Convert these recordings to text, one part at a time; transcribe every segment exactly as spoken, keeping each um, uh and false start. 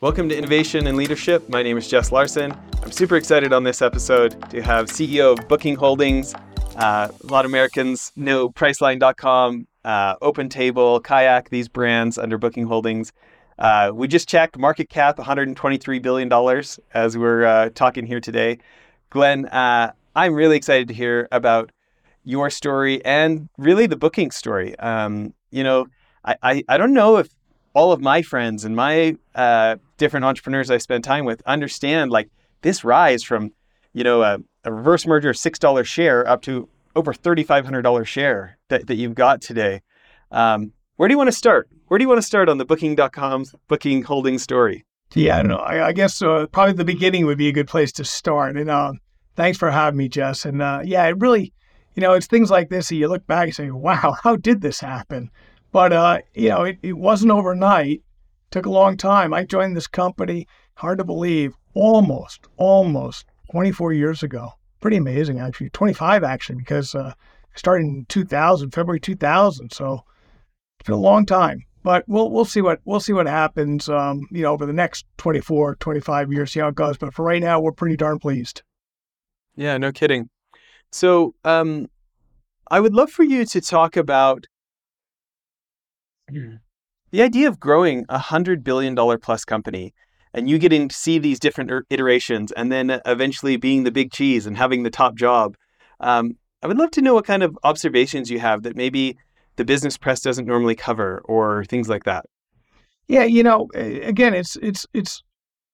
Welcome to Innovation and Leadership. My name is Jess Larson. I'm super excited on this episode to have C E O of Booking Holdings. Uh, a lot of Americans know Priceline dot com, uh, OpenTable, Kayak, these brands under Booking Holdings. Uh, we just checked market cap, one hundred twenty-three billion dollars as we're uh, talking here today. Glenn, uh, I'm really excited to hear about your story and really the Booking story. Um, you know, I, I, I don't know if all of my friends and my uh, different entrepreneurs I spend time with understand like this rise from, you know, a, a reverse merger of six dollars share up to over thirty-five hundred dollars share that, that you've got today. Um, where do you want to start? Where do you want to start on the Booking dot com's Booking Holdings story? Yeah, I don't know. I, I guess uh, probably the beginning would be a good place to start. And uh, thanks for having me, Jess. And uh, yeah, it really, you know, it's things like this that you look back and say, wow, how did this happen? But, uh, you know, it, it wasn't overnight. It took a long time. I joined this company, hard to believe, almost, almost twenty-four years ago. Pretty amazing, actually. twenty-five, actually, because uh, I started in two thousand, February two thousand. So it's been a long time. But we'll we'll see what we'll see what happens, um, you know, over the next twenty-four, twenty-five years, see how it goes. But for right now, we're pretty darn pleased. Yeah, no kidding. So um, I would love for you to talk about the idea of growing a one hundred billion dollars plus company and you getting to see these different iterations and then eventually being the big cheese and having the top job. Um, I would love to know what kind of observations you have that maybe the business press doesn't normally cover or things like that. Yeah, you know, again, it's it's it's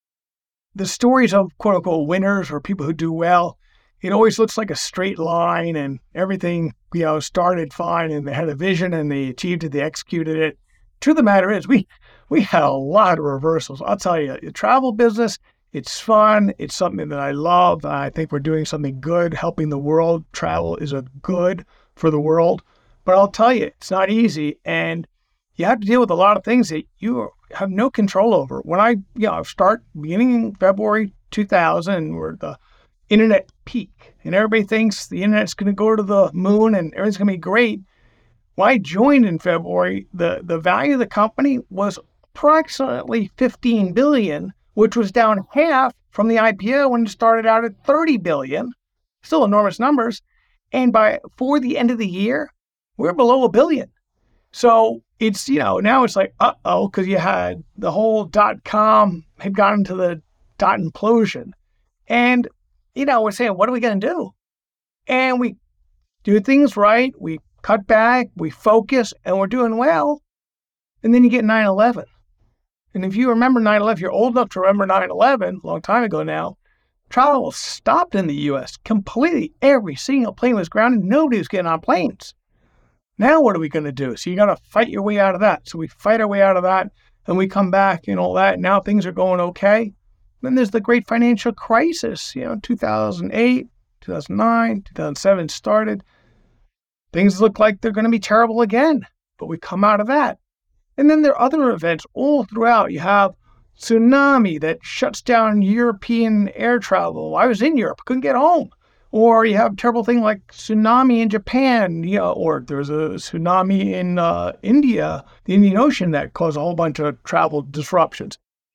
the stories of quote unquote winners or people who do well. It always looks like a straight line and everything, you know, started fine and they had a vision and they achieved it, they executed it. Truth of the matter is we we had a lot of reversals. I'll tell you, the travel business, it's fun. It's something that I love. I think we're doing something good, helping the world. Travel is a good for the world. But I'll tell you, it's not easy. And you have to deal with a lot of things that you have no control over. When I, you know, start beginning in February two thousand, we're at the internet peak, and everybody thinks the internet's going to go to the moon and everything's going to be great. When I joined in February, the, the value of the company was approximately fifteen billion dollars, which was down half from the I P O when it started out at thirty billion dollars. Still enormous numbers. And by for the end of the year, we're below a billion. So it's, you know, now it's like, uh-oh, because you had the whole dot-com had gotten into the dot implosion. And, you know, we're saying, what are we going to do? And we do things right. We cut back, we focus, and we're doing well. And then you get nine eleven. And if you remember nine eleven, if you're old enough to remember nine eleven, a long time ago now, travel stopped in the U S completely. Every single plane was grounded. Nobody was getting on planes. Now what are we going to do? So you got to fight your way out of that. So we fight our way out of that, and we come back and all that. Now things are going okay. Then there's the great financial crisis, you know, two thousand eight, two thousand nine, two thousand seven started. Things look like they're going to be terrible again, but we come out of that. And then there are other events all throughout. You have tsunami that shuts down European air travel. I was in Europe, couldn't get home. Or you have a terrible thing like tsunami in Japan, you know, or there's a tsunami in uh, India, the Indian Ocean, that caused a whole bunch of travel disruptions.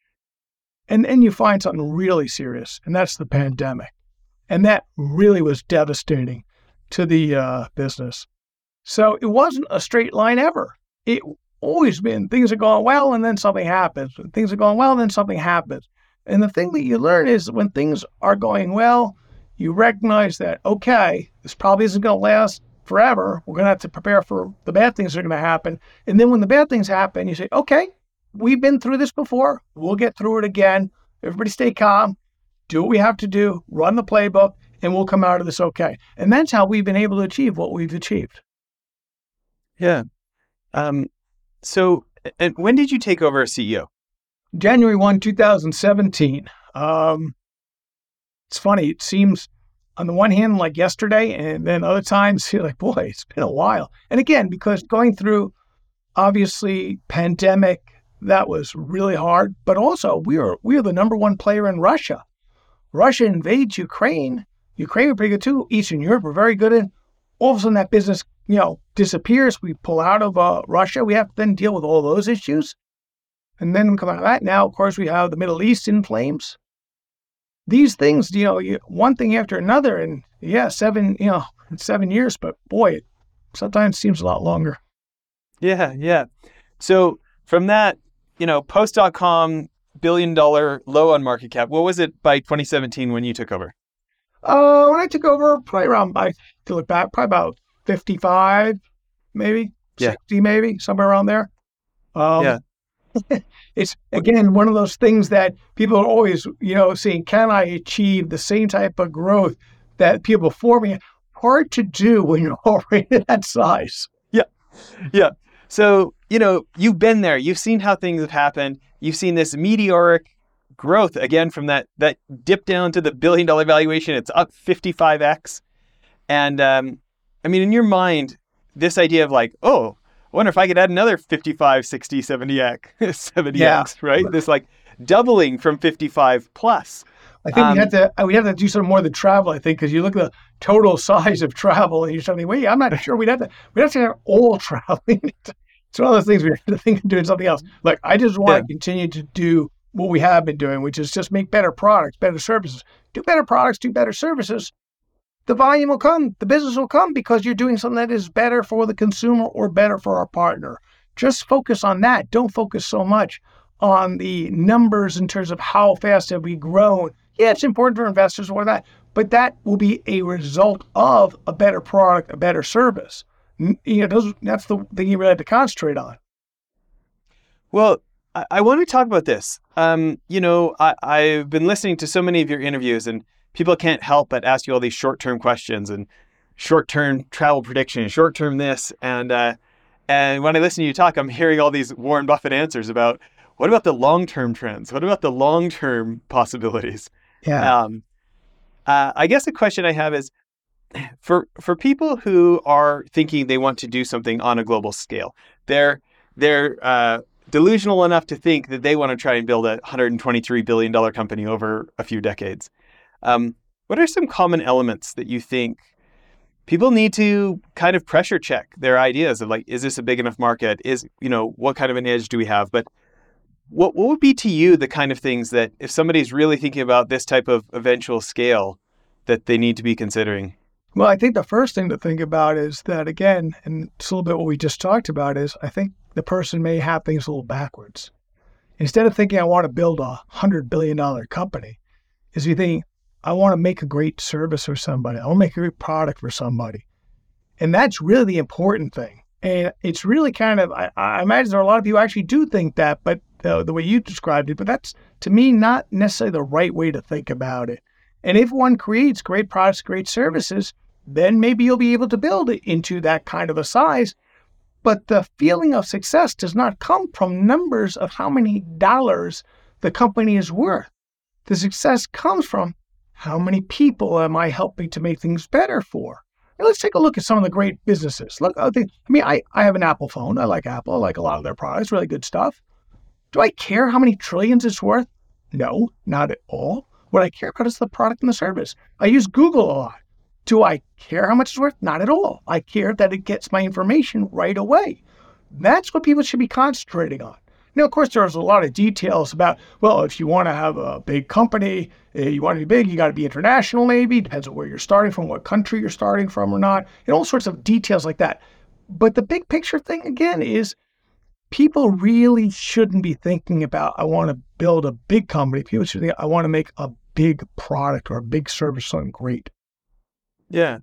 And then you find something really serious, and that's the pandemic. And that really was devastating to the uh, business. So it wasn't a straight line ever. It always been things are going well, and then something happens. When things are going well, then something happens. And the thing that you learn is when things are going well, you recognize that, okay, this probably isn't going to last forever. We're going to have to prepare for the bad things that are going to happen. And then when the bad things happen, you say, okay, we've been through this before. We'll get through it again. Everybody stay calm. Do what we have to do. Run the playbook, and we'll come out of this okay. And that's how we've been able to achieve what we've achieved. Yeah. Um, so and when did you take over as C E O? January first, two thousand seventeen. Um, it's funny. It seems on the one hand like yesterday, and then other times you're like, boy, it's been a while. And again, because going through, obviously, pandemic, that was really hard. But also, we are we are the number one player in Russia. Russia invades Ukraine. Ukraine were pretty good too. Eastern Europe were very good in. All of a sudden, that business, you know, disappears. We pull out of uh, Russia. We have to then deal with all those issues. And then come out of that, now, of course, we have the Middle East in flames. These things, you know, you, one thing after another, and yeah, seven, you know, seven years, but boy, it sometimes seems a lot longer. Yeah, yeah. So from that, you know, Post dot com, billion dollar low on market cap. What was it by twenty seventeen when you took over? Uh, when I took over, probably around, I to look back, probably about fifty-five, maybe, yeah. sixty, maybe, somewhere around there. Um, yeah. It's, again, one of those things that people are always, you know, saying, can I achieve the same type of growth that people before me? Hard to do when you're already that size. Yeah. Yeah. So, you know, you've been there. You've seen how things have happened. You've seen this meteoric growth, again, from that that dip down to the billion dollar valuation. It's up fifty-five x. And, um, I mean, in your mind, this idea of like, oh, I wonder if I could add another fifty-five, sixty, seventy x, seventy x, yeah. right? This like doubling from fifty-five plus. I think um, we have to we have to do some more of the travel, I think, because you look at the total size of travel and you're saying, wait, I'm not sure we'd have to, we'd have to have all traveling. It's one of those things we have to think of doing something else. Like, I just want yeah. to continue to do what we have been doing, which is just make better products, better services. Do better products, do better services. The volume will come, the business will come because you're doing something that is better for the consumer or better for our partner. Just focus on that. Don't focus so much on the numbers in terms of how fast have we grown. Yeah, it's important for investors or that, but that will be a result of a better product, a better service. You know, those, that's the thing you really have to concentrate on. Well, I, I want to talk about this. Um, you know, I, I've been listening to so many of your interviews, and people can't help but ask you all these short-term questions and short-term travel prediction, short-term this. And uh, and when I listen to you talk, I'm hearing all these Warren Buffett answers about, what about the long-term trends? What about the long-term possibilities? Yeah. Um, uh, I guess the question I have is, for for people who are thinking they want to do something on a global scale, they're they're uh, delusional enough to think that they want to try and build a one hundred twenty-three billion dollars company over a few decades. Um, what are some common elements that you think people need to kind of pressure check their ideas of, like, is this a big enough market? Is, you know, what kind of an edge do we have? But what what would be to you the kind of things that if somebody's really thinking about this type of eventual scale that they need to be considering? Well, I think the first thing to think about is that, again, and it's a little bit what we just talked about, is I think the person may have things a little backwards. Instead of thinking I want to build a one hundred billion dollars company, is you think, I want to make a great service for somebody. I want to make a great product for somebody. And that's really the important thing. And it's really kind of, I, I imagine there are a lot of people who actually do think that, but uh, the way you described it, but that's, to me, not necessarily the right way to think about it. And if one creates great products, great services, then maybe you'll be able to build it into that kind of a size. But the feeling of success does not come from numbers of how many dollars the company is worth. The success comes from, how many people am I helping to make things better for? And let's take a look at some of the great businesses. Look, I, think, I mean, I, I have an Apple phone. I like Apple. I like a lot of their products, really good stuff. Do I care how many trillions it's worth? No, not at all. What I care about is the product and the service. I use Google a lot. Do I care how much it's worth? Not at all. I care that it gets my information right away. That's what people should be concentrating on. Now, of course, there's a lot of details about, well, if you want to have a big company, you want to be big, you got to be international maybe. Depends on where you're starting from, what country you're starting from or not, and all sorts of details like that. But the big picture thing, again, is people really shouldn't be thinking about, I want to build a big company. People should think, I want to make a big product or a big service, something great. Yeah.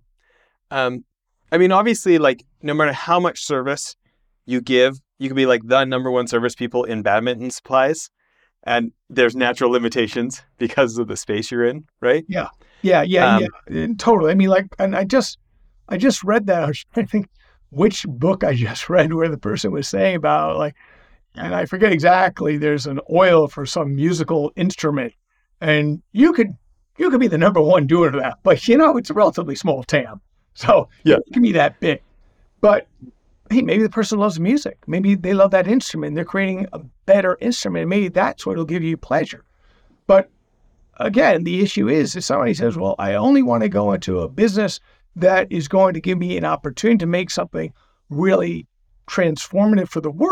Um, I mean, obviously, like, no matter how much service you give, you can be like the number one service people in badminton supplies, and there's natural limitations because of the space you're in, right? Yeah, yeah, yeah, um, yeah, totally. I mean, like, and I just, I just read that. I was trying to think which book I just read where the person was saying about, like, and I forget exactly. There's an oil for some musical instrument, and you could, you could be the number one doer of that, but you know, it's a relatively small T A M, so yeah, it can be that big, but. Hey, maybe the person loves music. Maybe they love that instrument. They're creating a better instrument. Maybe that's what will give you pleasure. But again, the issue is if somebody says, well, I only want to go into a business that is going to give me an opportunity to make something really transformative for the world,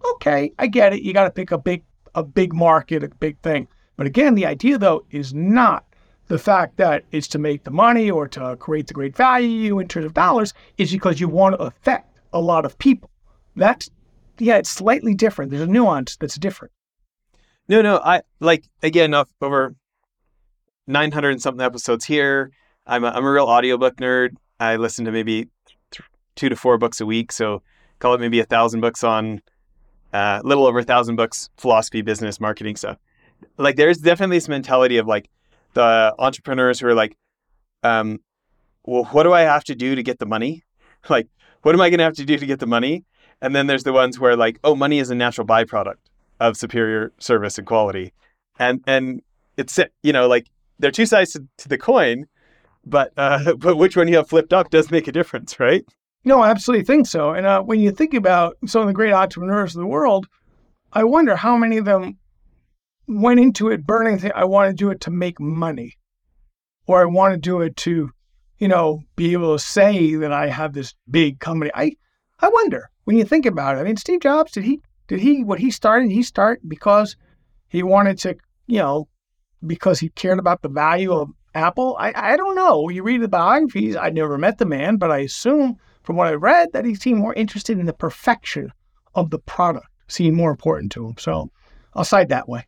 Okay, I get it. You got to pick a big, a big market, a big thing. But again, the idea though is not the fact that it's to make the money or to create the great value in terms of dollars. It's because you want to affect a lot of people. That's, yeah, it's slightly different. There's a nuance that's different. No, no, I like, again, off over nine hundred and something episodes here. I'm a, I'm a real audiobook nerd. I listen to maybe th- two to four books a week. So call it maybe a thousand books on, a uh, little over a thousand books, philosophy, business, marketing stuff. Like there's definitely this mentality of like the entrepreneurs who are like, um, well, what do I have to do to get the money? Like, what am I going to have to do to get the money? And then there's the ones where like, oh, money is a natural byproduct of superior service and quality. And, and it's, you know, like there are two sides to, to the coin, but, uh, but which one you have flipped up does make a difference, right? No, I absolutely think so. And uh, when you think about some of the great entrepreneurs of the world, I wonder how many of them went into it burning, th- I want to do it to make money, or I want to do it to, you know, be able to say that I have this big company. I, I wonder when you think about it. I mean, Steve Jobs, did he, did he, what he started, he start because he wanted to, you know, because he cared about the value of Apple? I, I don't know. You read the biographies. I never met the man, but I assume from what I read that he seemed more interested in the perfection of the product, seemed more important to him. So I'll side that way.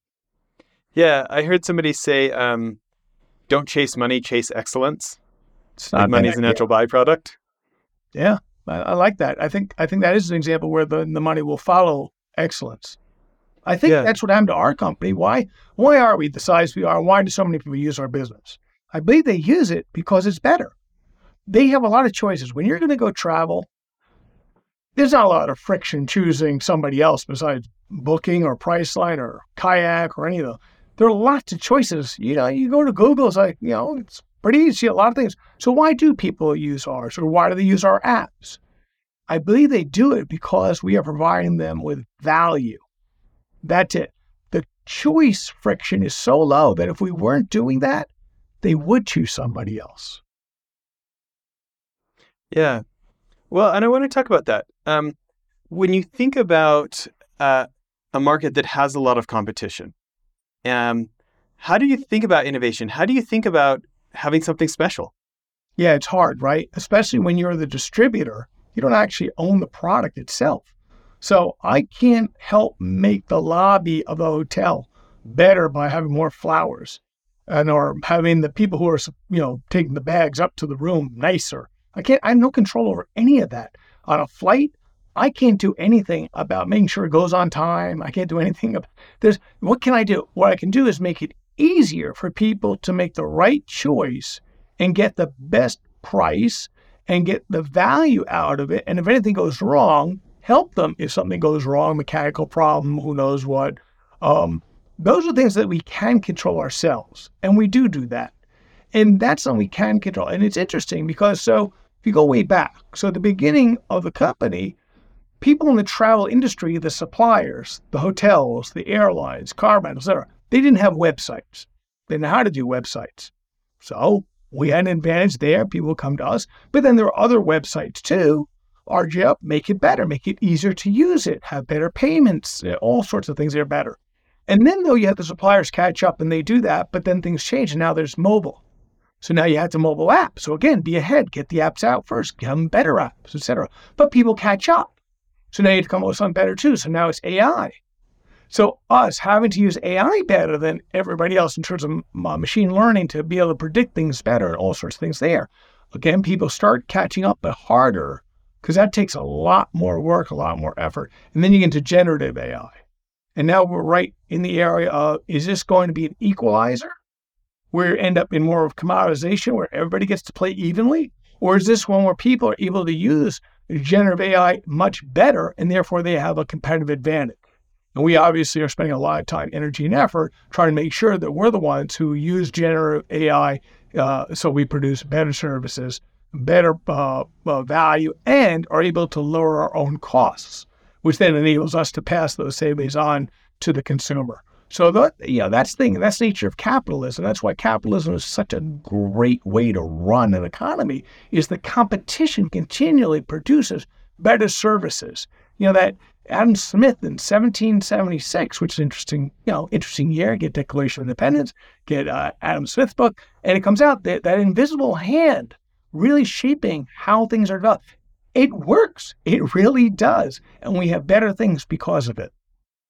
Yeah, I heard somebody say, um, don't chase money, chase excellence. It's Like not money is a natural byproduct. Yeah, I, I like that. I think I think that is an example where the, the money will follow excellence. I think Yeah. that's what happened to our company. Why why are we the size we are? Why do so many people use our business? I believe they use it because it's better. They have a lot of choices. When you're going to go travel, there's not a lot of friction choosing somebody else besides Booking or Priceline or Kayak or any of those. There are lots of choices. You know, you go to Google, it's like, you know, it's pretty easy, a lot of things. So why do people use ours, or why do they use our apps? I believe they do it because we are providing them with value. That's it. The choice friction is so low that if we weren't doing that, they would choose somebody else. Yeah. Well, and I want to talk about that. Um, when you think about uh, a market that has a lot of competition, um, how do you think about innovation? How do you think about having something special? Yeah, it's hard, right? Especially when you're the distributor. You don't actually own the product itself. So I can't help make the lobby of the hotel better by having more flowers and or having the people who are, you know, taking the bags up to the room nicer. I can't, I have no control over any of that. On a flight, I can't do anything about making sure it goes on time. I can't do anything about, there's, what can I do? What I can do is make it easier for people to make the right choice and get the best price and get the value out of it. And if anything goes wrong, help them if something goes wrong, mechanical problem, who knows what. Um, those are things that we can control ourselves. And we do do that. And that's something we can control. And it's interesting because so if you go way back, so at the beginning of the company, people in the travel industry, the suppliers, the hotels, the airlines, car rentals, et cetera, they didn't have websites. They didn't know how to do websites. So we had an advantage there. People would come to us. But then there are other websites too. R J up, make it better, make it easier to use it, have better payments, all sorts of things that are better. And then though you have the suppliers catch up and they do that, but then things change and now there's mobile. So now you have the mobile app. So again, be ahead, get the apps out first, get them better apps, et cetera. But people catch up. So now you have to come up with something better too. So now it's A I. So us having to use A I better than everybody else in terms of uh, machine learning to be able to predict things better and all sorts of things there. Again, people start catching up, but harder, because that takes a lot more work, a lot more effort. And then you get into generative A I. And now we're right in the area of, is this going to be an equalizer where you end up in more of commoditization where everybody gets to play evenly? Or is this one where people are able to use generative A I much better and therefore they have a competitive advantage? And we obviously are spending a lot of time, energy, and effort trying to make sure that we're the ones who use generative A I uh, so we produce better services, better uh, uh, value, and are able to lower our own costs, which then enables us to pass those savings on to the consumer. So that, you know, that's the thing, that's the nature of capitalism. That's why capitalism is such a great way to run an economy, is the competition continually produces better services. You know, that Adam Smith in seventeen seventy-six, which is interesting, you know, interesting year, get Declaration of Independence, get uh, Adam Smith's book, and it comes out that that invisible hand really shaping how things are developed. It works. It really does. And we have better things because of it.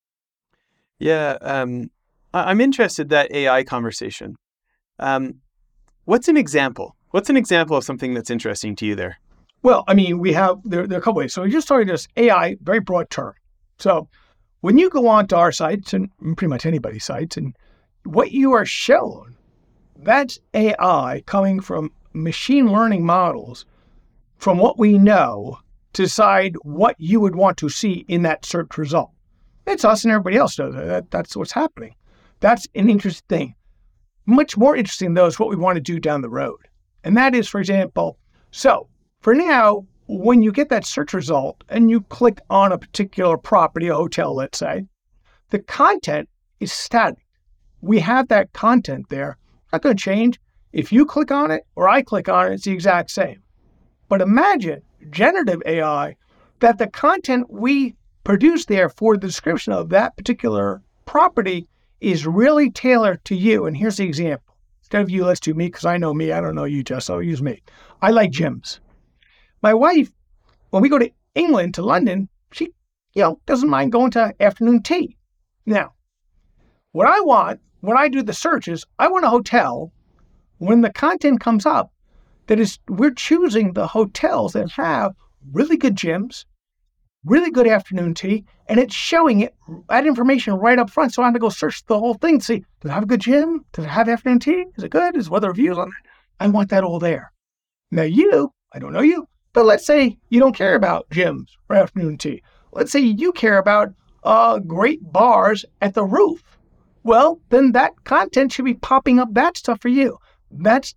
Yeah. Um, I- I'm interested in that A I conversation. Um, what's an example? What's an example of something that's interesting to you there? Well, I mean, we have, there, there are a couple ways. So we just started this A I, very broad term. So when you go on to our sites and pretty much anybody's sites, and what you are shown, that's A I coming from machine learning models from what we know to decide what you would want to see in that search result. It's us and everybody else does it. That, that's what's happening. That's an interesting thing. Much more interesting, though, is what we want to do down the road. And that is, for example, so for now, when you get that search result and you click on a particular property, a hotel, let's say, the content is static. We have that content there. Not going to change. If you click on it or I click on it, it's the exact same. But imagine generative A I that the content we produce there for the description of that particular property is really tailored to you. And here's the example. Instead of you, let's do me, because I know me. I don't know you, Jess, so I'll use me. I like gyms. My wife, when we go to England, to London, she, you know, doesn't mind going to afternoon tea. Now, what I want, when I do the searches, I want a hotel, when the content comes up, that is, we're choosing the hotels that have really good gyms, really good afternoon tea, and it's showing it, that information right up front. So I have to go search the whole thing to see, does it have a good gym? Does it have afternoon tea? Is it good? Is weather reviews on that? I want that all there. Now you, I don't know you, but let's say you don't care about gyms or afternoon tea. Let's say you care about uh, great bars at the roof. Well, then that content should be popping up that stuff for you. That's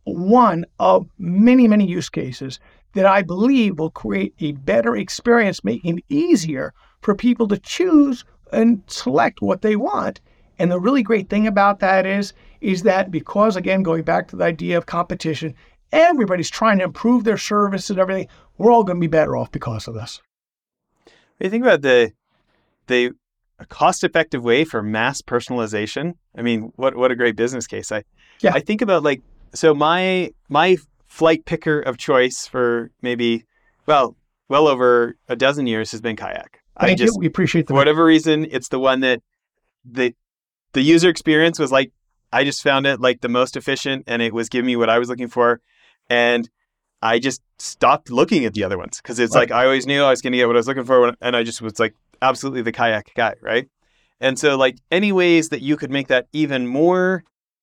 one of many, many use cases that I believe will create a better experience, making it easier for people to choose and select what they want. And the really great thing about that is, is that because, again, going back to the idea of competition, everybody's trying to improve their service and everything. We're all going to be better off because of this. When you think about the the cost-effective way for mass personalization, I mean, what what a great business case. I yeah. I think about like, so my my flight picker of choice for maybe, well, well over a dozen years has been Kayak. Thank I just, you. We appreciate that. For whatever reason, it's the one that the the user experience was like, I just found it like the most efficient and it was giving me what I was looking for. And I just stopped looking at the other ones because it's right. like I always knew I was going to get what I was looking for. When, and I just was like absolutely the Kayak guy, right? And so like any ways that you could make that even more,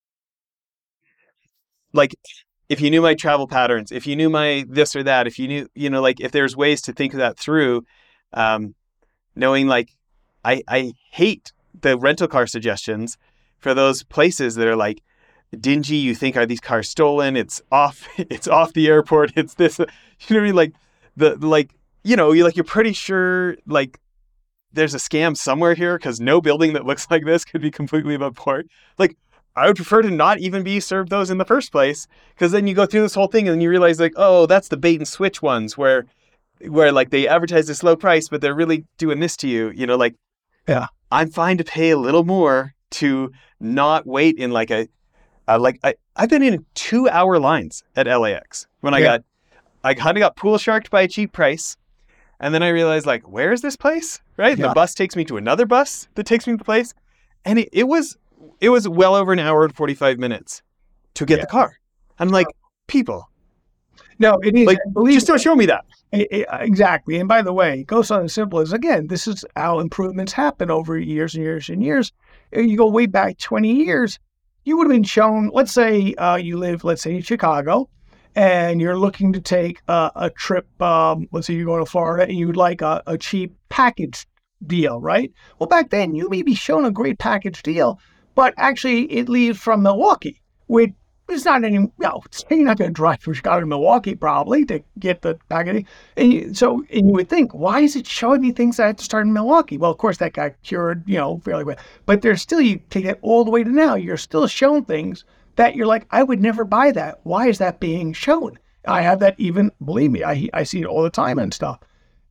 like if you knew my travel patterns, if you knew my this or that, if you knew, you know, like if there's ways to think that through, um, knowing like I, I hate the rental car suggestions for those places that are like, dingy, you think, are these cars stolen? It's off, it's off the airport. It's this, you know what I mean? Like the, like, you know, you're like, you're pretty sure like there's a scam somewhere here because no building that looks like this could be completely above board. Like I would prefer to not even be served those in the first place. Cause then you go through this whole thing and then you realize like, oh, that's the bait and switch ones where, where like they advertise this low price, but they're really doing this to you, you know, like, yeah, I'm fine to pay a little more to not wait in like a, Uh, like I, I've been in two hour lines at L A X when I yeah. got, I kind of got pool sharked by a cheap price. And then I realized like, where is this place? Right. Yeah. The bus takes me to another bus that takes me to the place. And it, it was, it was well over an hour and forty-five minutes to get yeah. the car. I'm like, people. No, it is. Like, just don't show me that. It, it, exactly. And by the way, it goes on as simple as, again, this is how improvements happen over years and years and years. You go way back twenty years. You would have been shown, let's say uh, you live, let's say in Chicago, and you're looking to take uh, a trip, um, let's say you're going to Florida, and you'd like a, a cheap package deal, right? Well, back then, you may be shown a great package deal, but actually it leaves from Milwaukee, which is not any, you know, you're not going to drive from Chicago to Milwaukee probably to get the package. And you, so and you would think, why is it showing me things that I have to start in Milwaukee? Well, of course, that got cured, you know, fairly well. But there's still, you take it all the way to now, you're still shown things that you're like, I would never buy that. Why is that being shown? I have that even, believe me, I I see it all the time and stuff.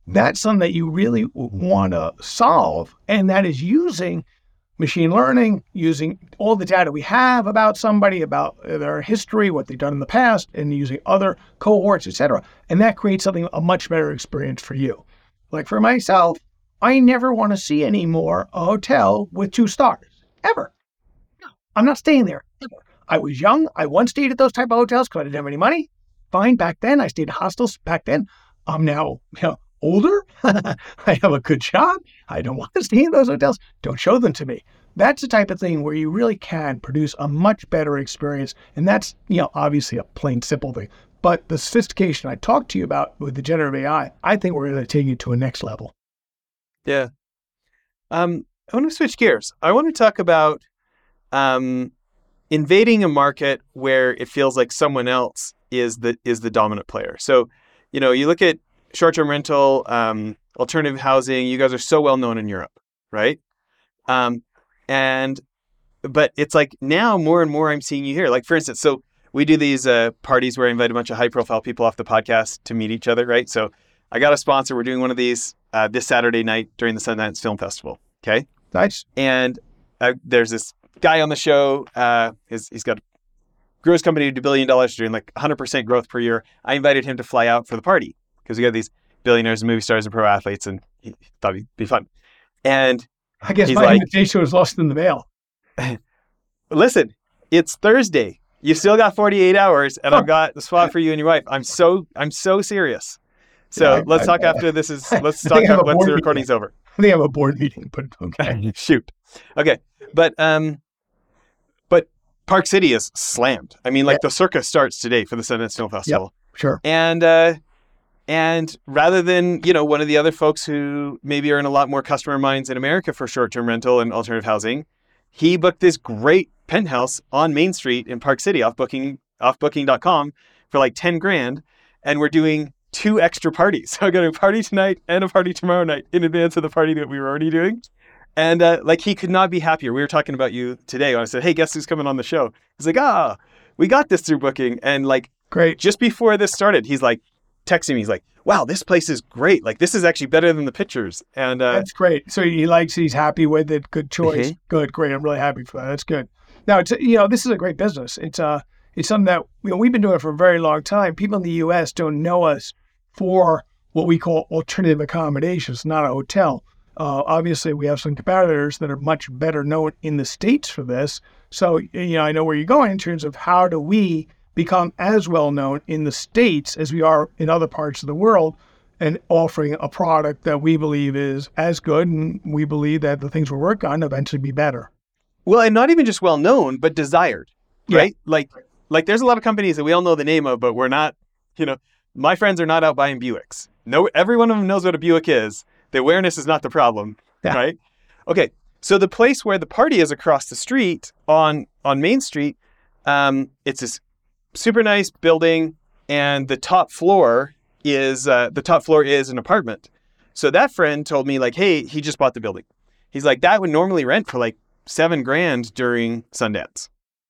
That's something that you really want to solve. And that is using machine learning, using all the data we have about somebody, about their history, what they've done in the past, and using other cohorts, et cetera. And that creates something, a much better experience for you. Like for myself, I never want to see anymore a hotel with two stars, ever. No, I'm not staying there, ever. I was young. I once stayed at those type of hotels because I didn't have any money. Fine, back then. I stayed in hostels back then. I'm now, you know, older. I have a good job. I don't want to stay in those hotels. Don't show them to me. That's the type of thing where you really can produce a much better experience. And that's, you know, obviously a plain simple thing. But the sophistication I talked to you about with the generative A I, I think we're going to take you to a next level. Yeah. Um, I want to switch gears. I want to talk about um, invading a market where it feels like someone else is the is the dominant player. So, you know, you look at short-term rental, um, alternative housing. You guys are so well known in Europe, right? Um, and but it's like now more and more I'm seeing you here. Like for instance, so we do these uh, parties where I invite a bunch of high-profile people off the podcast to meet each other, right? So I got a sponsor. We're doing one of these uh, this Saturday night during the Sundance Film Festival. Okay, nice. And uh, there's this guy on the show. Uh, he's, he's got grew his company to a billion dollars, doing like one hundred percent growth per year. I invited him to fly out for the party because we got these billionaires and movie stars and pro athletes, and he thought it'd be fun. And I guess he's my like, invitation was lost in the mail. Listen, it's Thursday. You still got forty-eight hours, and I've got the spot for you and your wife. I'm so I'm so serious. So Yeah, I- let's I- talk I- after this is. Let's I talk think I have a once board the meeting. recording's over. I think I have a board meeting, but okay. Shoot. Okay. But um but Park City is slammed. I mean, like the circus starts today for the Sundance Film Festival. Sure. And uh and rather than, you know, one of the other folks who maybe are in a lot more customer minds in America for short-term rental and alternative housing, he booked this great penthouse on Main Street in Park City off booking off booking dot com for like ten grand, and we're doing two extra parties. So I'm going to party tonight and a party tomorrow night in advance of the party that we were already doing. And uh, like he could not be happier. We were talking about you today when I said, "Hey, guess who's coming on the show?" He's like, "Ah, we got this through booking." And like Great. just before this started, he's like texting me. He's like, "Wow, this place is great. Like this is actually better than the pictures." And uh, That's great. So he likes, he's happy with it. Good choice. Mhm. Good, great. I'm really happy for that. That's good. Now, it's, you know, this is a great business. It's uh, it's something that, you know, we've been doing it for a very long time. People in the U S don't know us for what we call alternative accommodations, not a hotel. Uh, obviously, we have some competitors that are much better known in the States for this. So, you know, I know where you're going in terms of how do we become as well known in the States as we are in other parts of the world, and offering a product that we believe is as good, and we believe that the things we're working on eventually be better. well, and not even just well known, but desired, Yeah. right? Like like there's a lot of companies that we all know the name of, but we're not, you know, my friends are not out buying Buicks. No, every one of them knows what a Buick is. The awareness is not the problem, Yeah. right? Okay, so the place where the party is across the street on on Main Street, um, it's this super nice building, and the top floor is uh, the top floor is an apartment. So that friend told me like, hey, he just bought the building. He's like, that would normally rent for like seven grand during Sundance.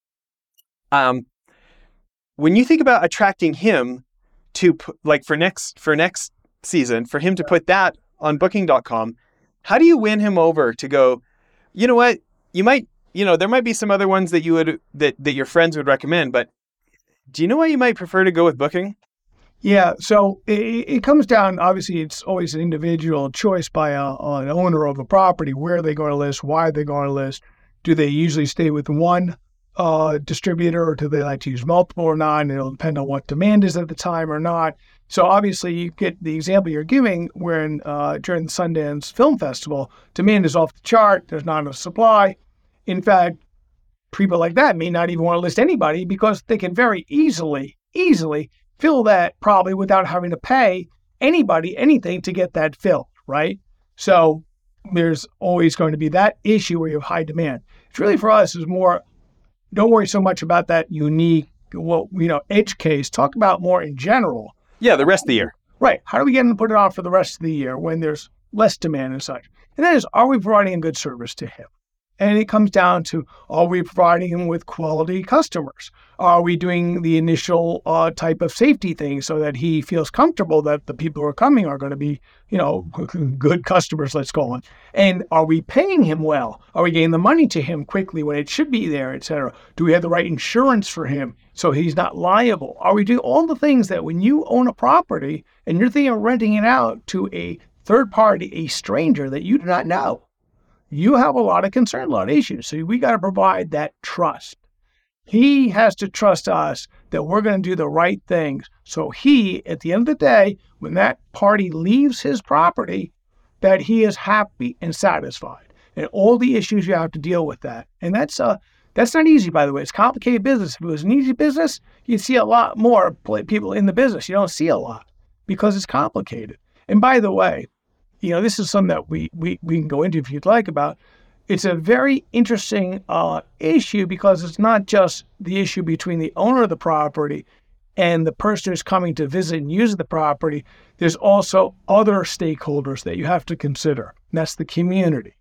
Um, when you think about attracting him to pu- like for next for next season, for him to put that on booking dot com, how do you win him over to go, you know what, you might, you know, there might be some other ones that you would that that your friends would recommend, but do you know why you might prefer to go with Booking? Yeah, so it, it comes down, obviously, it's always an individual choice by a, an owner of a property. Where are they going to list? Why are they going to list? Do they usually stay with one uh, distributor, or do they like to use multiple or not? And it'll depend on what demand is at the time or not. So obviously, you get the example you're giving when uh, during the Sundance Film Festival, demand is off the chart. There's not enough supply. In fact, people like that may not even want to list anybody because they can very easily, easily fill that probably without having to pay anybody anything to get that filled, right? So there's always going to be that issue where you have high demand. It's really for us is more, don't worry so much about that unique, well, you know, edge case. Talk about more in general. Yeah, the rest of the year. Right. How do we get them to put it on for the rest of the year when there's less demand and such? And that is, are we providing a good service to him? And it comes down to, are we providing him with quality customers? Are we doing the initial uh, type of safety things so that he feels comfortable that the people who are coming are going to be, you know, good customers, let's call it. And are we paying him well? Are we getting the money to him quickly when it should be there, et cetera? Do we have the right insurance for him so he's not liable? Are we doing all the things that when you own a property and you're thinking of renting it out to a third party, a stranger that you do not know, you have a lot of concern, a lot of issues. So we got to provide that trust. He has to trust us that we're going to do the right things. So he, at the end of the day, when that party leaves his property, that he is happy and satisfied. And all the issues you have to deal with that. And that's uh, that's not easy, by the way. It's complicated business. If it was an easy business, you'd see a lot more people in the business. You don't see a lot because it's complicated. And by the way, you know, this is something that we, we, we can go into if you'd like about. It's a very interesting uh, issue because it's not just the issue between the owner of the property and the person who's coming to visit and use the property. There's also other stakeholders that you have to consider. And that's the community.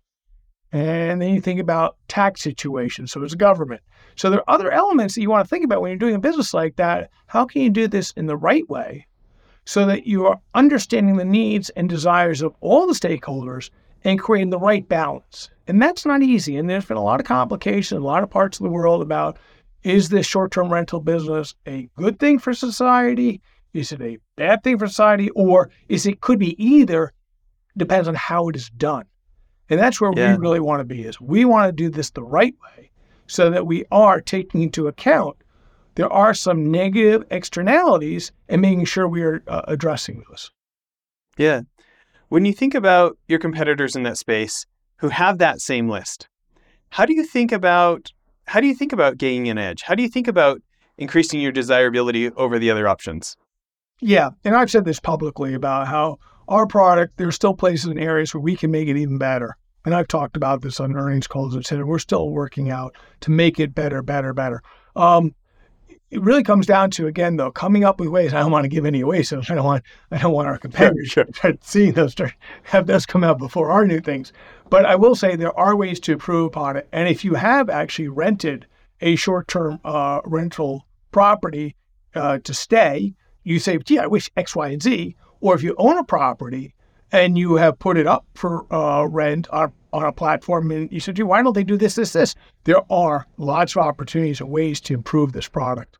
And then you think about tax situations. So it's government. So there are other elements that you want to think about when you're doing a business like that. How can you do this in the right way so that you are understanding the needs and desires of all the stakeholders and creating the right balance? And that's not easy. And there's been a lot of complications in a lot of parts of the world about, is this short-term rental business a good thing for society? Is it a bad thing for society? Or is it could be either, depends on how it is done. And that's where yeah. we really want to be, is we want to do this the right way so that we are taking into account there are some negative externalities and making sure we are uh, addressing those. Yeah. When you think about your competitors in that space who have that same list, how do you think about how do you think about gaining an edge? How do you think about increasing your desirability over the other options? Yeah, and I've said this publicly about how our product, there's still places and areas where we can make it even better. And I've talked about this on earnings calls, et cetera. We're still working out to make it better, better, better. Um, It really comes down to, again, though, coming up with ways. I don't want to give any away, so I don't want I don't want our competitors sure, to start seeing those, start, have those come out before our new things. But I will say there are ways to improve upon it. And if you have actually rented a short-term uh, rental property uh, to stay, you say, gee, I wish X, Y, and Z. Or if you own a property and you have put it up for uh, rent on, on a platform, and you said, gee, why don't they do this, this, this? There are lots of opportunities and ways to improve this product.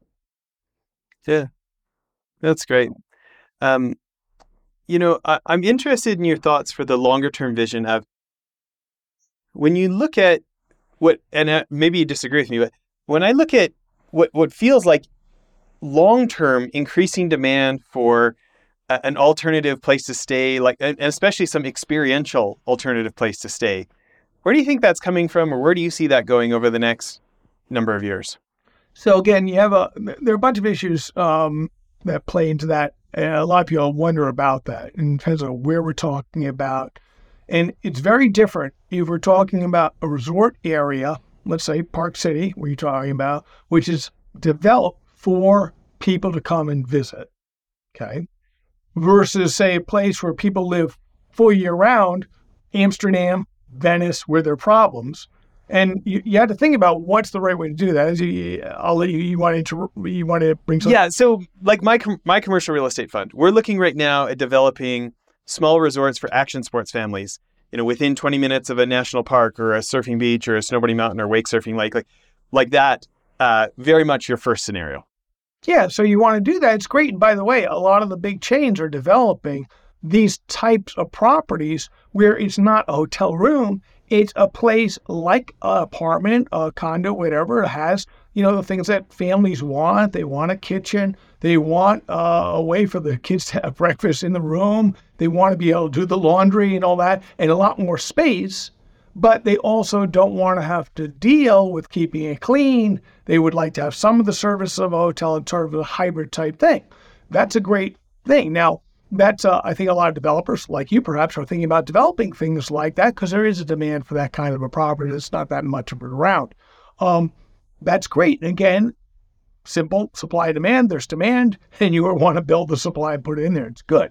Yeah, that's great. Um, you know, I, I'm interested in your thoughts for the longer term vision of when you look at what, and uh, maybe you disagree with me, but when I look at what, what feels like long term increasing demand for a, an alternative place to stay, like, and especially some experiential alternative place to stay, where do you think that's coming from, or where do you see that going over the next number of years? So again, you have a there are a bunch of issues um, that play into that, and a lot of people wonder about that in terms of where we're talking about. And it's very different if we're talking about a resort area, let's say Park City, where you're talking about, which is developed for people to come and visit, okay, versus say a place where people live full year round, Amsterdam, Venice, where there are problems. And you, you have to think about what's the right way to do that. As you, I'll let you. You wanted to. You want to bring something. Yeah. So, like my com- my commercial real estate fund, we're looking right now at developing small resorts for action sports families. You know, within twenty minutes of a national park or a surfing beach or a snowboarding mountain or wake surfing lake, like like that. Uh, very much your first scenario. Yeah. So you want to do that. It's great. And by the way, a lot of the big chains are developing these types of properties where it's not a hotel room. It's a place like an apartment, a condo, whatever. It has, you know, the things that families want. They want a kitchen. They want uh, a way for the kids to have breakfast in the room. They want to be able to do the laundry and all that, and a lot more space. But they also don't want to have to deal with keeping it clean. They would like to have some of the service of a hotel and sort of a hybrid type thing. That's a great thing. Now, That's, uh, I think a lot of developers like you perhaps are thinking about developing things like that because there is a demand for that kind of a property. There's not that much of it around. Um, that's great. And again, simple supply and demand. There's demand, and you want to build the supply and put it in there. It's good.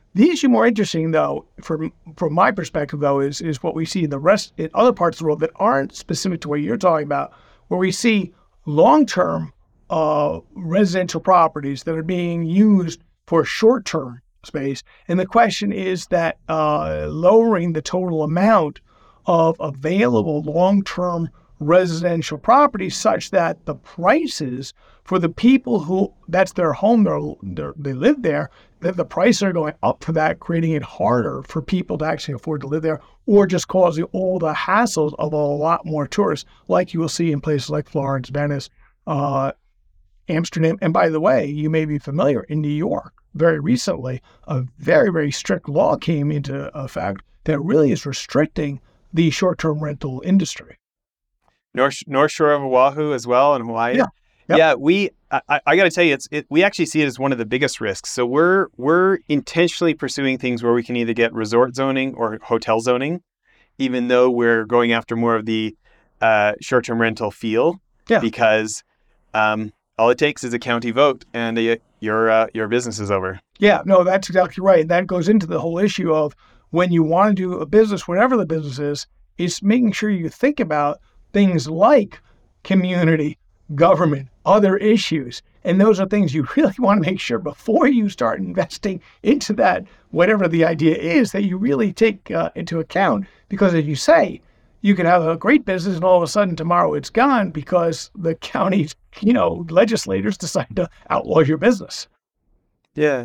The issue more interesting, though, from from my perspective, though, is is what we see in the rest in other parts of the world that aren't specific to what you're talking about, where we see long-term uh, residential properties that are being used for short-term space, and the question is that uh, lowering the total amount of available long-term residential properties such that the prices for the people who that's their home, they're, they're, they live there, that the prices are going up for that, creating it harder for people to actually afford to live there, or just causing all the hassles of a lot more tourists, like you will see in places like Florence, Venice, uh, Amsterdam. And by the way, you may be familiar, in New York, very recently, a very, very strict law came into effect that really is restricting the short-term rental industry. North North Shore of Oahu as well, in Hawaii. Yeah, yep. yeah. We I, I got to tell you, it's it, we actually see it as one of the biggest risks. So we're we're intentionally pursuing things where we can either get resort zoning or hotel zoning, even though we're going after more of the uh, short-term rental feel. Yeah. Because um, all it takes is a county vote, and uh, your uh, your business is over. Yeah, no, that's exactly right. And that goes into the whole issue of when you want to do a business, whatever the business is, is making sure you think about things like community, government, other issues. And those are things you really want to make sure before you start investing into that, whatever the idea is, that you really take uh, into account. Because as you say, you can have a great business and all of a sudden tomorrow it's gone because the county's, you know, legislators decide to outlaw your business. Yeah.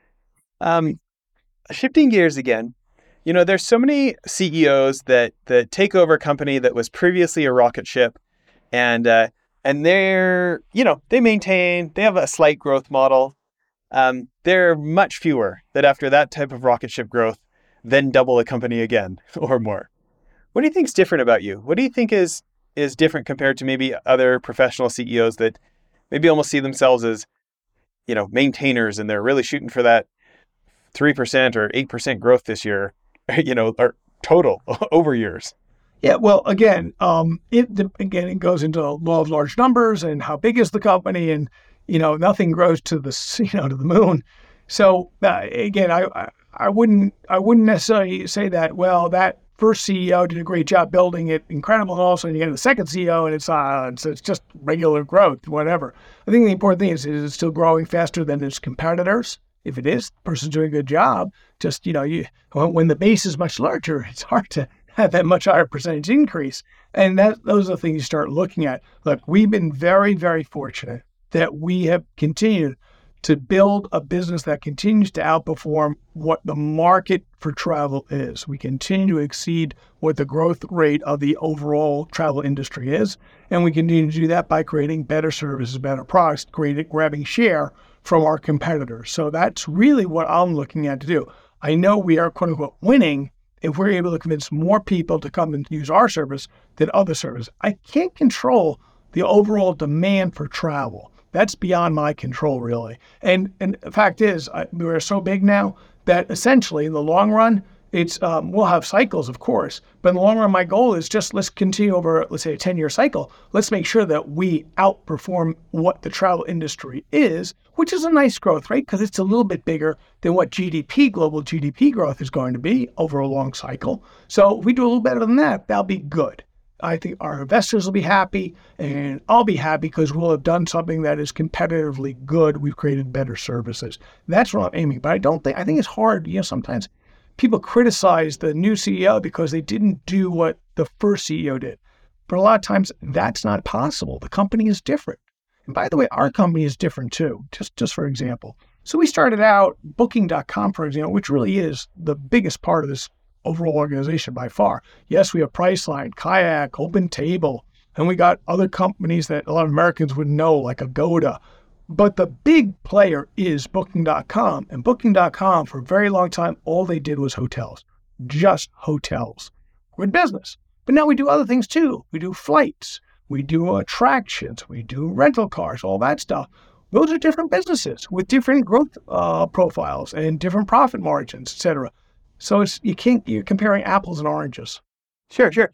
Um, shifting gears again, you know, there's so many C E Os that that take over a company that was previously a rocket ship, and uh, and they're, you know, they maintain, they have a slight growth model. Um, there are much fewer that after that type of rocket ship growth, then double a company again or more. What do you think is different about you? What do you think is is different compared to maybe other professional C E Os that maybe almost see themselves as, you know, maintainers, and they're really shooting for that three percent or eight percent growth this year, you know, or total over years? Yeah, well, again, um, it again it goes into the law of large numbers and how big is the company, and you know nothing grows to the you know to the moon. So uh, again, I, I I wouldn't I wouldn't necessarily say that. Well, that first C E O did a great job building it, incredible, and also you get the second C E O and it's uh it's, it's just regular growth, whatever. I think the important thing is, is it's still growing faster than its competitors. If it is, the person's doing a good job. Just, you know, you when the base is much larger, it's hard to have that much higher percentage increase. And that those are the things you start looking at. Look, we've been very, very fortunate that we have continued to build a business that continues to outperform what the market for travel is. We continue to exceed what the growth rate of the overall travel industry is. And we continue to do that by creating better services, better products, creating, grabbing share from our competitors. So that's really what I'm looking at to do. I know we are, quote unquote, winning if we're able to convince more people to come and use our service than other services. I can't control the overall demand for travel. That's beyond my control, really. And and the fact is, I, we're so big now that essentially in the long run, it's um, we'll have cycles, of course. But in the long run, my goal is just let's continue over, let's say, a ten-year cycle. Let's make sure that we outperform what the travel industry is, which is a nice growth rate because it's a little bit bigger than what G D P, global G D P growth is going to be over a long cycle. So if we do a little better than that, that'll be good. I think our investors will be happy, and I'll be happy because we'll have done something that is competitively good. We've created better services. That's what I'm aiming. But I don't think, I think it's hard. You know, sometimes people criticize the new C E O because they didn't do what the first C E O did. But a lot of times that's not possible. The company is different. And by the way, our company is different too, just, just for example. So we started out Booking dot com, for example, which really is the biggest part of this overall organization by far. Yes, we have Priceline, Kayak, OpenTable, and we got other companies that a lot of Americans would know, like Agoda. But the big player is Booking dot com. And Booking dot com, for a very long time, all they did was hotels. Just hotels. Good business. But now we do other things too. We do flights. We do attractions. We do rental cars, all that stuff. Those are different businesses with different growth uh, profiles and different profit margins, et cetera. So it's you can't you're comparing apples and oranges. Sure, sure.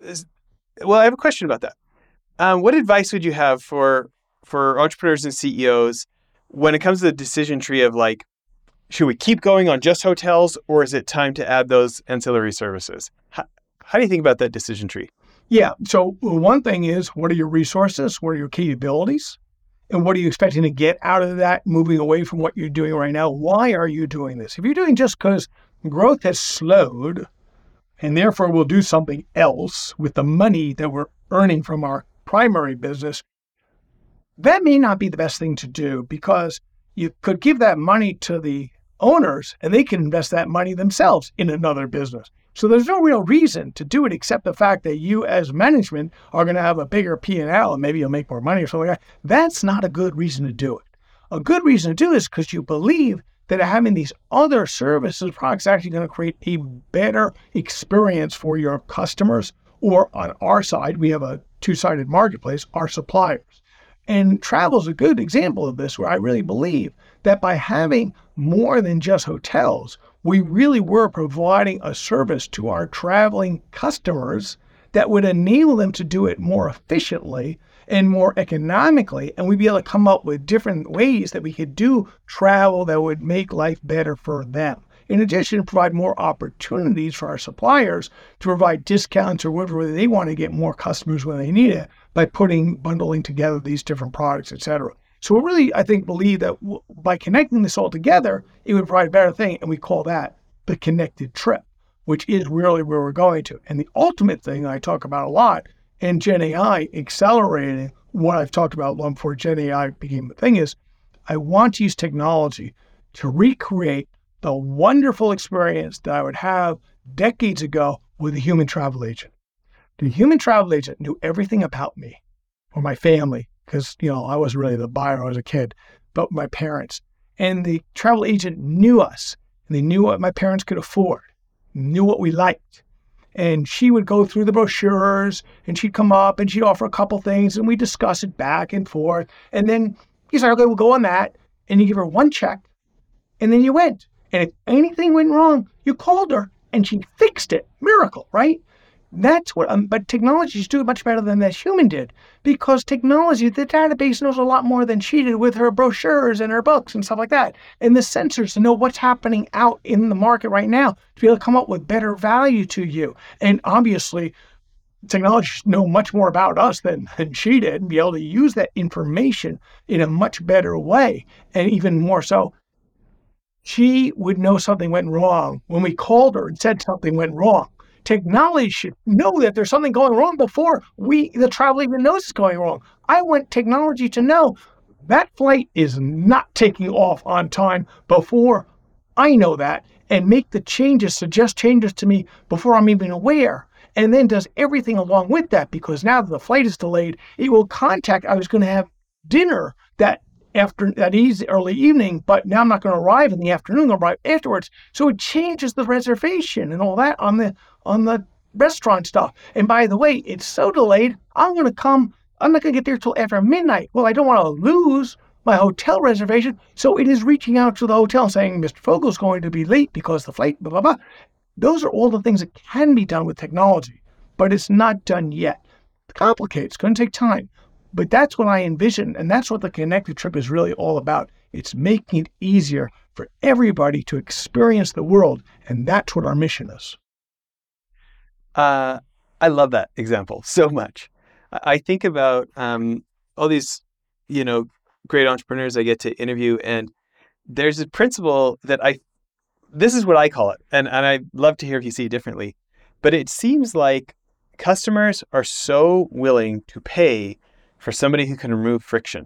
Well, I have a question about that. Um, what advice would you have for for entrepreneurs and C E Os when it comes to the decision tree of like, should we keep going on just hotels, or is it time to add those ancillary services? How, how do you think about that decision tree? Yeah. So one thing is, what are your resources? What are your capabilities? And what are you expecting to get out of that, moving away from what you're doing right now? Why are you doing this? If you're doing just because growth has slowed, and therefore we'll do something else with the money that we're earning from our primary business, that may not be the best thing to do, because you could give that money to the owners and they can invest that money themselves in another business. So there's no real reason to do it except the fact that you as management are going to have a bigger P and L and maybe you'll make more money or something like that. That's not a good reason to do it. A good reason to do it is because you believe that having these other services products is actually going to create a better experience for your customers, or on our side, we have a two-sided marketplace, our suppliers. And travel is a good example of this, where I really believe that by having more than just hotels, we really were providing a service to our traveling customers that would enable them to do it more efficiently and more economically. And we'd be able to come up with different ways that we could do travel that would make life better for them. In addition, provide more opportunities for our suppliers to provide discounts or whatever they want to get more customers when they need it by putting, bundling together these different products, et cetera. So we really, I think, believe that w- by connecting this all together, it would provide a better thing. And we call that the connected trip, which is really where we're going to. And the ultimate thing I talk about a lot, and Gen A I accelerating what I've talked about long before Gen A I became the thing, is I want to use technology to recreate the wonderful experience that I would have decades ago with a human travel agent. The human travel agent knew everything about me or my family, because, you know, I wasn't really the buyer when I was a kid, but my parents. And the travel agent knew us, and they knew what my parents could afford, knew what we liked. And she would go through the brochures, and she'd come up and she'd offer a couple things, and we discuss it back and forth. And then he's like, okay, we'll go on that. And you give her one check, and then you went. And if anything went wrong, you called her and she fixed it. Miracle, right? That's what, um, but technologies do it much better than that human did, because technology, the database knows a lot more than she did with her brochures and her books and stuff like that. And the sensors to know what's happening out in the market right now to be able to come up with better value to you. And obviously, technologies know much more about us than, than she did, and be able to use that information in a much better way. And even more so, she would know something went wrong when we called her and said something went wrong. Technology should know that there's something going wrong before we, the traveler, even knows it's going wrong. I want technology to know that flight is not taking off on time before I know that, and make the changes, suggest changes to me before I'm even aware. And then does everything along with that, because now that the flight is delayed, it will contact, I was going to have dinner that after that easy early evening, but now I'm not going to arrive in the afternoon, I'll arrive afterwards. So it changes the reservation and all that on the on the restaurant stuff. And by the way, it's so delayed, I'm going to come, I'm not going to get there till after midnight. Well, I don't want to lose my hotel reservation. So it is reaching out to the hotel saying, Mister Fogel's going to be late because the flight, blah, blah, blah. Those are all the things that can be done with technology, but it's not done yet. It's complicated, it's going to take time. But that's what I envision, and that's what the Connected Trip is really all about. It's making it easier for everybody to experience the world, and that's what our mission is. Uh, I love that example so much. I think about um, all these, you know, great entrepreneurs I get to interview, and there's a principle that I, this is what I call it, and, and I'd love to hear if you see it differently, but it seems like customers are so willing to pay for somebody who can remove friction.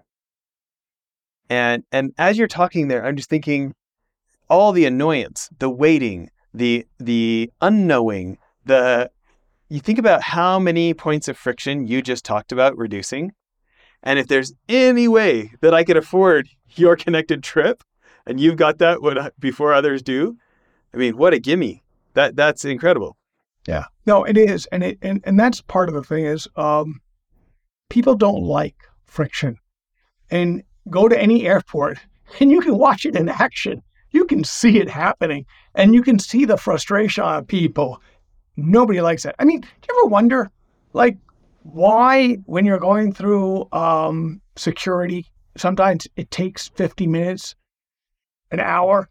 And and as you're talking there, I'm just thinking all the annoyance, the waiting, the the unknowing, the you think about how many points of friction you just talked about reducing. And if there's any way that I could afford your Connected Trip, and you've got that what before others do, I mean, what a gimme. That that's incredible. Yeah. No, it is. And it and, and that's part of the thing is um people don't like friction. And go to any airport and you can watch it in action. You can see it happening and you can see the frustration on people. Nobody likes that. I mean, do you ever wonder, like, why when you're going through um, security, sometimes it takes fifty minutes, an hour?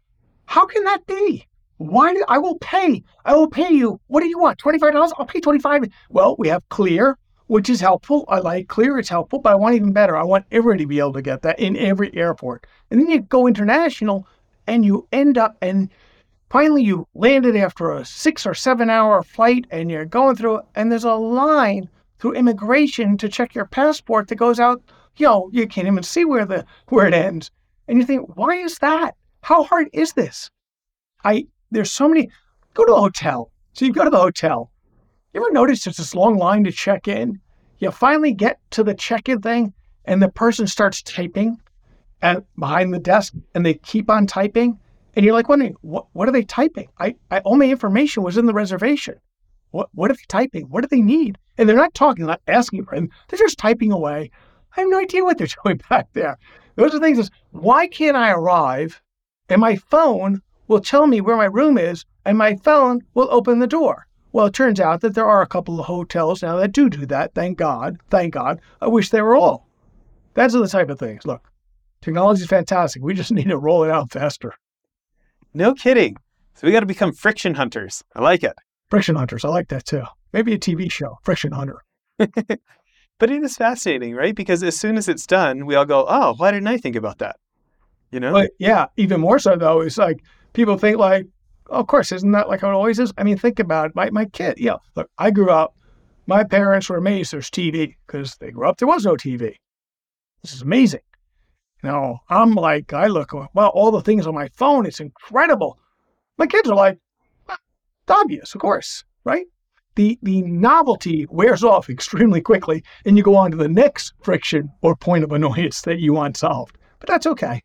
How can that be? Why do I will pay? I will pay you. What do you want? twenty-five dollars? I'll pay twenty-five dollars. Well, we have Clear, which is helpful. I like Clear. It's helpful, but I want even better. I want everybody to be able to get that in every airport. And then you go international and you end up and finally you landed after a six or seven hour flight and you're going through and there's a line through immigration to check your passport that goes out. You know, you can't even see where the where it ends. And you think, why is that? How hard is this? I there's so many. Go to a hotel. So you go to the hotel. You ever notice there's this long line to check in? You finally get to the check-in thing, and the person starts typing and behind the desk, and they keep on typing. And you're like wondering, what what are they typing? I, I all my information was in the reservation. What what are they typing? What do they need? And they're not talking, not asking for it. They're just typing away. I have no idea what they're doing back there. Those are things is, why can't I arrive and my phone will tell me where my room is and my phone will open the door? Well, it turns out that there are a couple of hotels now that do do that. Thank God. Thank God. I wish they were all. That's the type of things. Look, technology is fantastic. We just need to roll it out faster. No kidding. So we got to become friction hunters. I like it. Friction hunters. I like that too. Maybe a T V show, Friction Hunter. But it is fascinating, right? Because as soon as it's done, we all go, oh, why didn't I think about that? You know? But yeah, even more so though, it's like people think like, oh, of course, isn't that like how it always is? I mean, think about it. My, my kid, yeah, look, I grew up, my parents were amazed there's T V because they grew up, there was no T V. This is amazing. You know, I'm like, I look, well, all the things on my phone, it's incredible. My kids are like, well, it's obvious, of course, right? The the novelty wears off extremely quickly, and you go on to the next friction or point of annoyance that you want solved. But that's okay.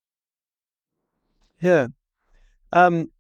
Yeah. Um,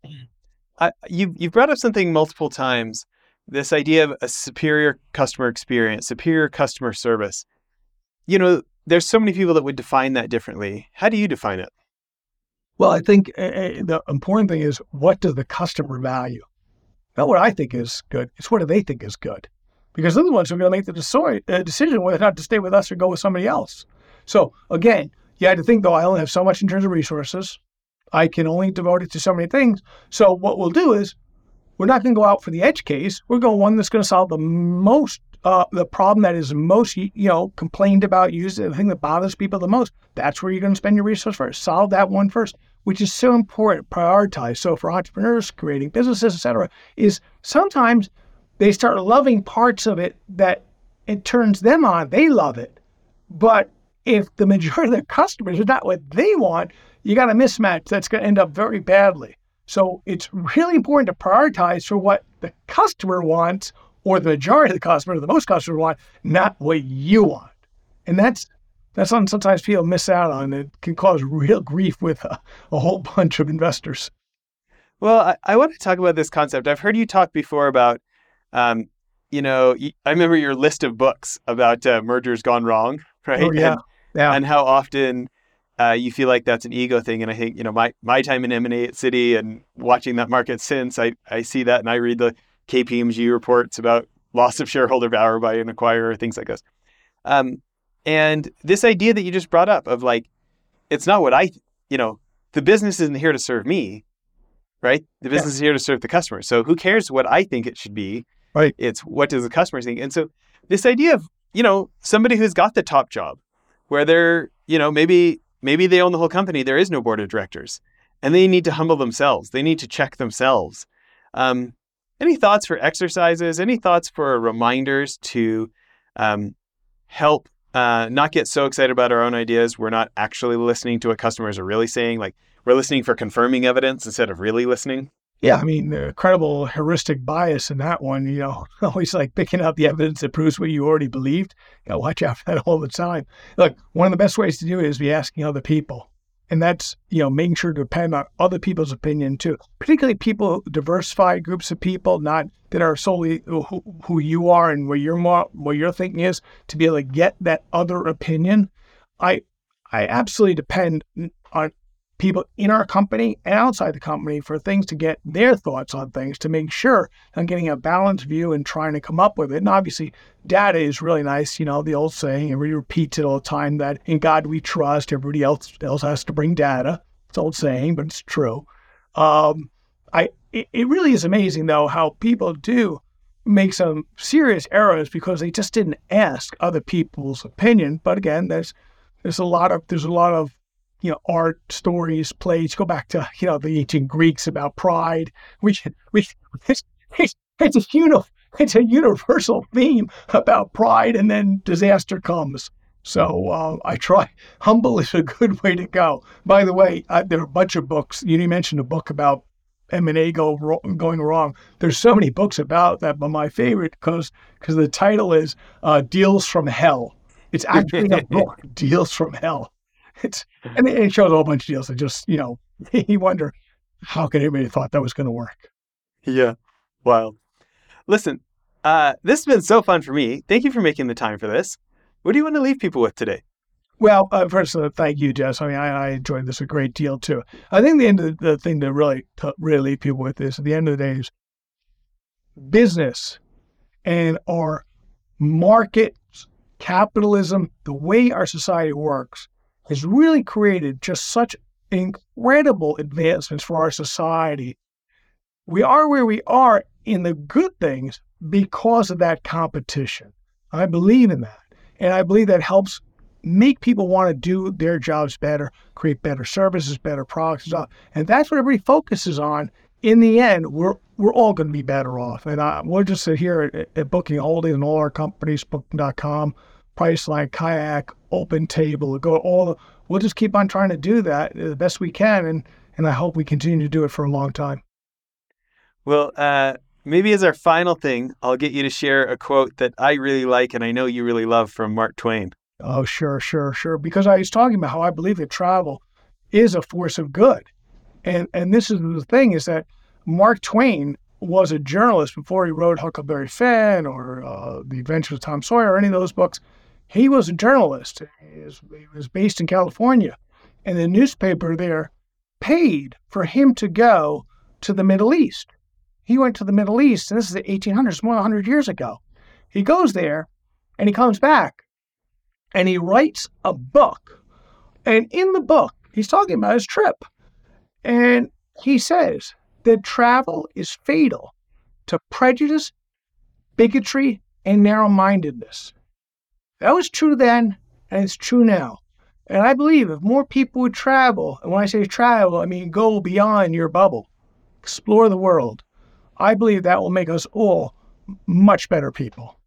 I, you, you've brought up something multiple times, this idea of a superior customer experience, superior customer service. You know, there's so many people that would define that differently. How do you define it? Well, I think uh, the important thing is, what does the customer value? Not what I think is good. It's what do they think is good. Because they're the ones who are going to make the deso- uh, decision whether or not to stay with us or go with somebody else. So again, you had to think, though, I only have so much in terms of resources. I can only devote it to so many things. So what we'll do is we're not going to go out for the edge case. We're going one that's going to solve the most, uh, the problem that is most, you know, complained about, used, the thing that bothers people the most. That's where you're going to spend your resource first. Solve that one first, which is so important. Prioritize. So for entrepreneurs, creating businesses, et cetera, is sometimes they start loving parts of it that it turns them on. They love it. But if the majority of their customers are not what they want, you got a mismatch that's going to end up very badly. So it's really important to prioritize for what the customer wants, or the majority of the customers, the most customers want, not what you want. And that's that's something sometimes people miss out on. It can cause real grief with a, a whole bunch of investors. Well, I, I want to talk about this concept. I've heard you talk before about, um, you know, I remember your list of books about uh, mergers gone wrong, right? Oh, yeah. And, yeah. and how often uh, you feel like that's an ego thing. And I think, you know, my, my time in M and A at Citi and watching that market since, I, I see that and I read the K P M G reports about loss of shareholder value by an acquirer, things like this. Um, and this idea that you just brought up of like, it's not what I, you know, the business isn't here to serve me, right? The business yeah. is here to serve the customer. So who cares what I think it should be? Right. It's what does the customer think? And so this idea of, you know, somebody who's got the top job where they're, you know, maybe, maybe they own the whole company. There is no board of directors and they need to humble themselves. They need to check themselves. Um, any thoughts for exercises? Any thoughts for reminders to um, help uh, not get so excited about our own ideas? We're not actually listening to what customers are really saying. Like we're listening for confirming evidence instead of really listening. Yeah, I mean, the incredible heuristic bias in that one, you know, always like picking out the evidence that proves what you already believed. You know, watch out for that all the time. Look, one of the best ways to do it is be asking other people. And that's, you know, making sure to depend on other people's opinion too, particularly people, diversified groups of people, not that are solely who, who you are and where your more, what your thinking is, to be able to get that other opinion. I, I absolutely depend on people in our company and outside the company for things to get their thoughts on things, to make sure I'm getting a balanced view and trying to come up with it. And obviously data is really nice. You know, the old saying, everybody repeats it all the time, that in God we trust, everybody else else has to bring data. It's an old saying, but it's true. Um, I it, it really is amazing though how people do make some serious errors because they just didn't ask other people's opinion. But again, there's there's a lot of there's a lot of you know art stories, plays. Go back to you know the ancient Greeks about pride. We we it's, it's, it's a uni, it's a universal theme about pride, and then disaster comes. So uh, I try. Humble is a good way to go. By the way, I, there are a bunch of books. You mentioned a book about M and A go wrong, going wrong. There's so many books about that, but my favorite because because the title is uh, "Deals from Hell." It's actually a book, "Deals from Hell." It's and it shows a whole bunch of deals that just you know you wonder how could anybody have thought that was going to work. Yeah, wild. Listen, uh, this has been so fun for me. Thank you for making the time for this. What do you want to leave people with today? Well, uh, first, uh, thank you, Jess. I mean, I, I enjoyed this a great deal, too. I think the end of the, the thing to really, to really leave people with is, at the end of the day, is business and our market, capitalism, the way our society works, has really created just such incredible advancements for our society. We are where we are in the good things because of that competition. I believe in that. And I believe that helps make people want to do their jobs better, create better services, better products. And that's what everybody focuses on. In the end, we're we're all going to be better off. And uh, we'll just sit here at, at Booking Holdings and all our companies, booking dot com, Priceline, Kayak, Open Table, go all the, we'll just keep on trying to do that the best we can. And, and I hope we continue to do it for a long time. Well, uh, maybe as our final thing, I'll get you to share a quote that I really like and I know you really love from Mark Twain. Oh, sure, sure, sure. Because I was talking about how I believe that travel is a force of good. And and this is the thing is that Mark Twain was a journalist before he wrote Huckleberry Finn or uh, The Adventures of Tom Sawyer or any of those books. He was a journalist. He was, he was based in California. And the newspaper there paid for him to go to the Middle East. He went to the Middle East, and this is the eighteen hundreds, more than one hundred years ago. He goes there, and he comes back, and he writes a book. And in the book, he's talking about his trip. And he says that travel is fatal to prejudice, bigotry, and narrow-mindedness. That was true then, and it's true now. And I believe if more people would travel, and when I say travel, I mean go beyond your bubble, explore the world, I believe that will make us all much better people.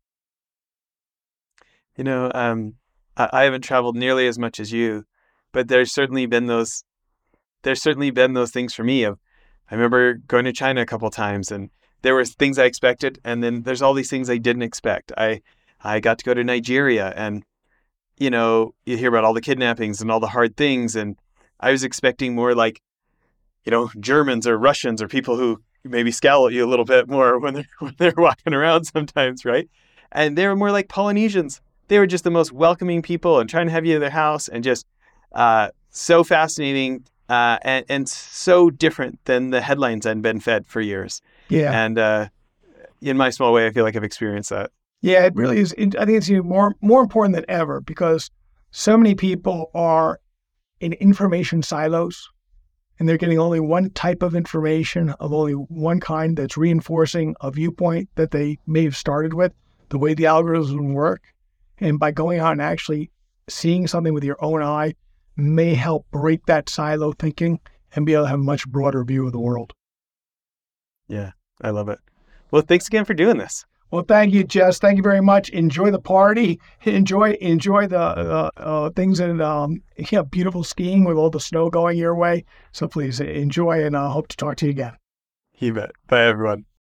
You know, um, I, I haven't traveled nearly as much as you, but there's certainly been those, there's certainly been those things for me. Of, I remember going to China a couple of times, and there were things I expected, and then there's all these things I didn't expect. I, I got to go to Nigeria, and you know, you hear about all the kidnappings and all the hard things, and I was expecting more like, you know, Germans or Russians or people who maybe scowl at you a little bit more when they're, when they're walking around sometimes, right? And they were more like Polynesians. They were just the most welcoming people and trying to have you at their house and just uh, so fascinating uh, and, and so different than the headlines I'd been fed for years. Yeah. And uh, in my small way, I feel like I've experienced that. Yeah, it really is. I think it's even more, more important than ever because so many people are in information silos. And they're getting only one type of information of only one kind that's reinforcing a viewpoint that they may have started with, the way the algorithms work. And by going out and actually seeing something with your own eye may help break that silo thinking and be able to have a much broader view of the world. Yeah, I love it. Well, thanks again for doing this. Well, thank you, Jess. Thank you very much. Enjoy the party. Enjoy enjoy the uh, uh, things and um, yeah, beautiful skiing with all the snow going your way. So please enjoy and I uh, hope to talk to you again. You bet. Bye, everyone.